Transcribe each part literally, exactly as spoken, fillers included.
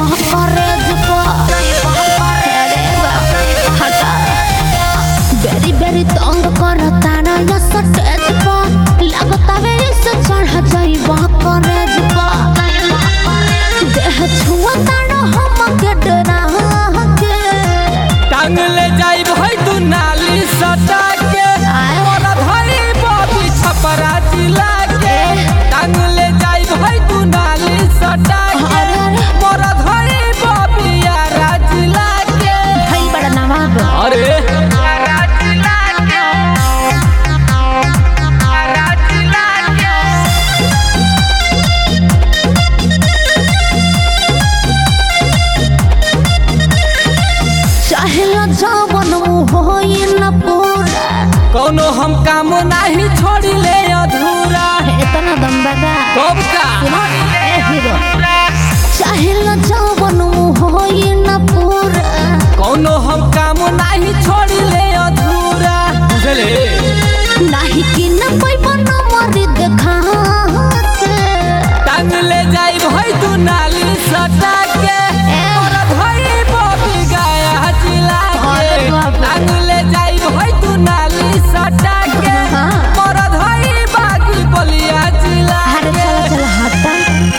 College बेरी बेरी तंग करता ना या स्टेज पर लगता वेरी से चढ़ जाइबा कॉलेज पर देह छुआता ना हम के डरा के टांग ले जाई भाई तू नाली सटा के मोरा धरी बॉबी छपरा जिला के टांग ले जाई भाई तू नाली सटा के मोरा धरी बॉबी यारा जिला के भाई बड़ा नवाब अरे कोनो हम काम नहीं छोड़ी ले अधूरा इतना दम बगा कब का हीरो चाहे लो जवन होई न पूरा कोनो हम काम नहीं छोड़ी ले अधूरा बुझले नहीं कि न कोई बनो मरी देखा टांग ले जाई भाई तू नाली सटा के मोरा भाई बॉबी गाया जिला के टांग ले जाई भाई तू नाली सटा के मोरा भाई बागी बलिया जिला अरे चला चला हटा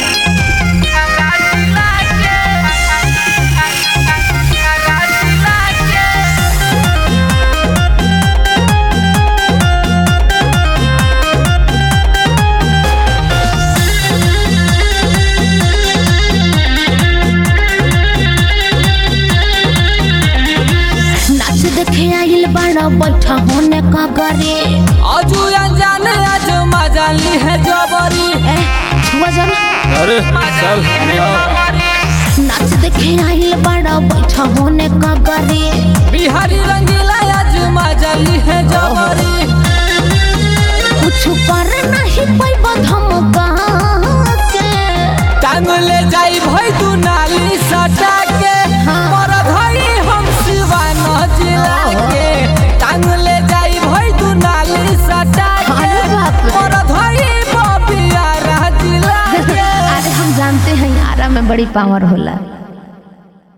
देखे आइल बड़ा बैठा होने का गरे आजू अनजान आज मजा ली है जबरी छुआ जाना अरे चल नाच देखे आइल बड़ा बैठा होने का गरे बिहारी रंगीला आज मजा ली है जबरी कुछ पर नहीं पैबा धमका के टांग ले जाई भाई तू नाली सटा के मोरा भाई हम सिवान जिला के टांग ले जाई भाई तू नाली सटा के मोरा भाई बबिया जिला के अरे हम जानते हैं आरा में बड़ी पावर होला।